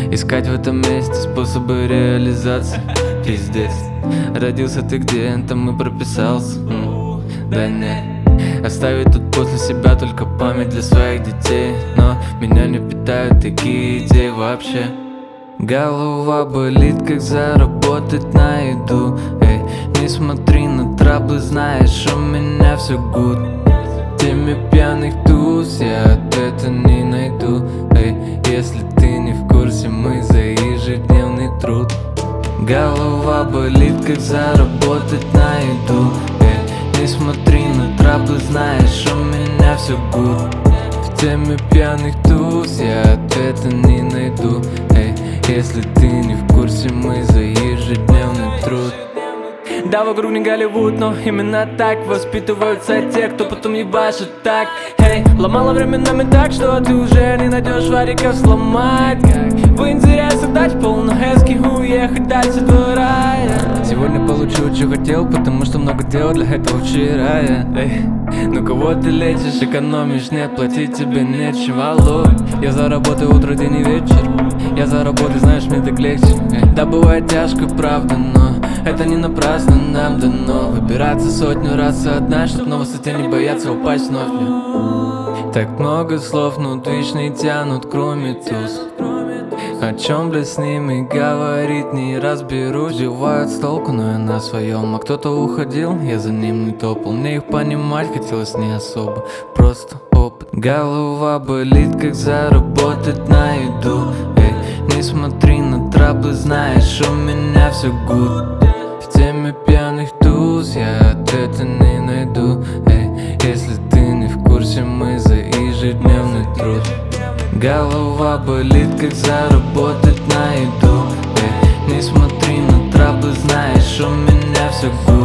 Искать в этом месте способы реализации. Пиздец. Родился ты где, там и прописался. Да нет. Оставить тут после себя только память для своих детей. Но меня не питают такие идеи вообще. Голова болит, как заработать на еду. Эй, не смотри на траблы, знаешь, у меня все гуд. Теме пьяных туз я ответа не найду. Эй, если ты не в курсе, мы за ежедневный труд. Голова болит, как заработать на еду. Эй, не смотри на траблы, знаешь, у меня все гуд. В теме пьяных туз я ответа не найду. Эй, если ты не в курсе, мы за ежедневный труд. Да, вокруг не Голливуд, но именно так воспитываются те, кто потом ебашит так. Эй, ломала временами так, что ты уже не найдешь вариков сломать. Как в интересах дать полную эски, уехать дальше двора. Сегодня получу, что хотел, потому что много дел для этого вчера. Эй, ну кого ты лечишь, экономишь, нет, платить тебе нечего. Алло, я заработаю утро, день и вечер. Я заработаю, знаешь, мне так легче. Да, бывает тяжко, правда, но это не напрасно нам дано. Выбираться сотню раз одна, чтоб на высоте не бояться упасть вновь. Так много слов, но Twitch не тянут, кроме туз. О чем, блядь, с ними говорить не разберусь. Сбивают с толку, но я на своем. А кто-то уходил, я за ним не топал. Мне их понимать хотелось не особо, просто опыт. Голова болит, как заработать на еду. Эй, не смотри на траблы, знаешь, у меня все гуд. В теме пьяных туз я ответа не найду. Эй, если ты не в курсе, мы за ежедневный труд. Голова болит, как заработать на еду. Эй, не смотри на траблы, знаешь, у меня все гуд.